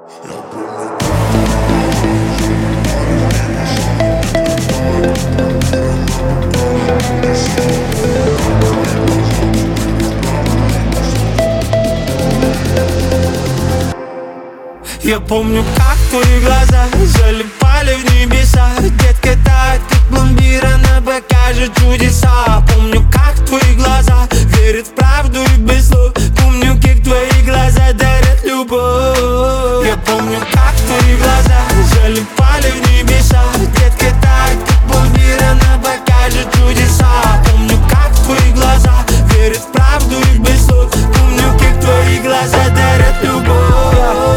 Я помню, как твои глаза залипали в небеса. Детка тает, как пломбир, она покажет чудеса. Помню, как твои глаза верят в правду и без слов. Помню, как твои глаза дарят любовь. Я помню, как твои глаза залипали в небеса. Детка тает, как пломбир, она покажет чудеса. Помню, как твои глаза верят в правду и без слов. Помню, как твои глаза дарят любовь.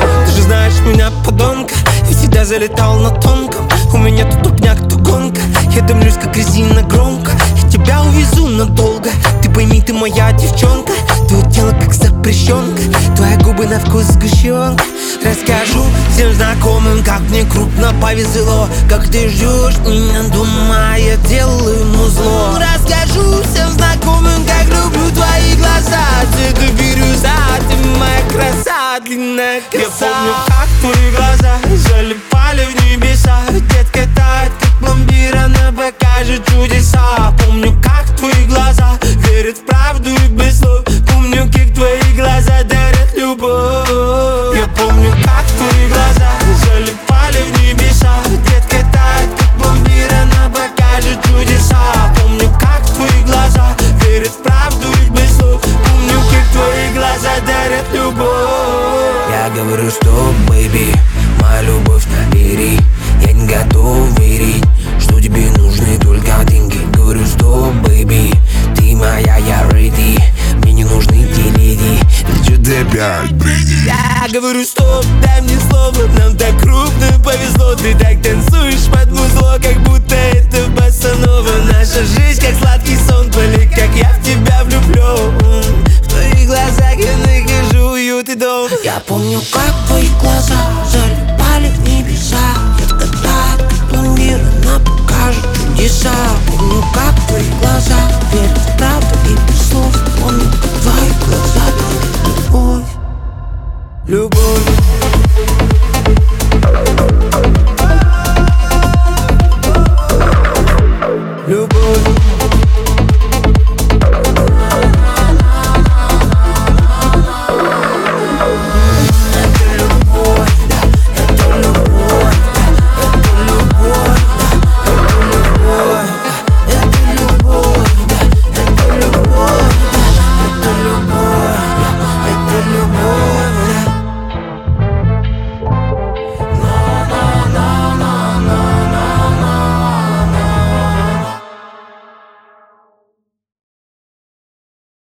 Меня подонка, я всегда залетал на тонком. У меня то тупняк, то гонка. Я дымлюсь, как резина громко. Я тебя увезу надолго. Ты пойми, ты моя девчонка. Твое тело как запрещенка. Твои губы на вкус сгущенка. Расскажу всем знакомым, как мне крупно повезло. Как ты ждешь меня дома, я делаю музло. Расскажу всем знакомым, как люблю твои глаза. Цвета бирюза, ты моя краса, длинная коса. Я помню, как твои глаза залипали в небеса. Детка тает, как пломбир, она покажет чудеса. Помню, как твои глаза верят в правду и без слов. Помню, как твои глаза дарят любовь. Я помню, как твои глаза залипали в небеса. Детка тает, как пломбир, она покажет чудеса. Помню, как твои глаза верят в правду и без слов. Помню, как твои глаза дарят любовь. Я говорю, что, бэйби, моя любовь набери. Я не готов верить, что тебе нужны только деньги. Говорю, что, бэйби, ты моя, я ready. Мне не нужны те леди. Ты чё ты опять бредишь? Я говорю, стоп, дай мне слово. Нам так крупно повезло. Ты так танцуешь под музло, как будто это босанова. Наша жизнь как сладкий сон, только как я в тебя влюблен. В твоих глазах я нахожу уют и дом. Я помню, как твои глаза залипали в небеса. Детка тает, как пломбир, она покажет чудеса. Помню, как твои глаза верят в правду и без слов. Помню, как твои глаза дарят любовь. Любовь.